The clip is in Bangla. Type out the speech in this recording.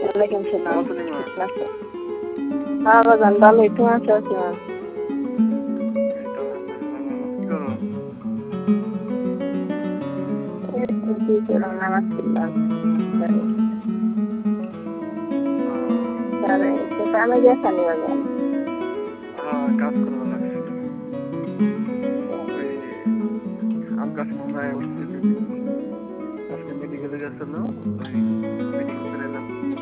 ওয়ালাইকুম সালাম। ভালো আছেন মা? হ্যাঁ বাজান ভালোই, তোমার আছে? এই তো আছি ভালো। কি করো? কি করলাম, নামাজ পড়লাম। তাহলে একটু কামে গেছানি বাজান। হ্যাঁ, কাজ করা লাগছিল। ওই আম গাছ মনে হয় উঠতে দিদি আজকে মেডিকেলে গেছিল। ওই মেডিকেল করে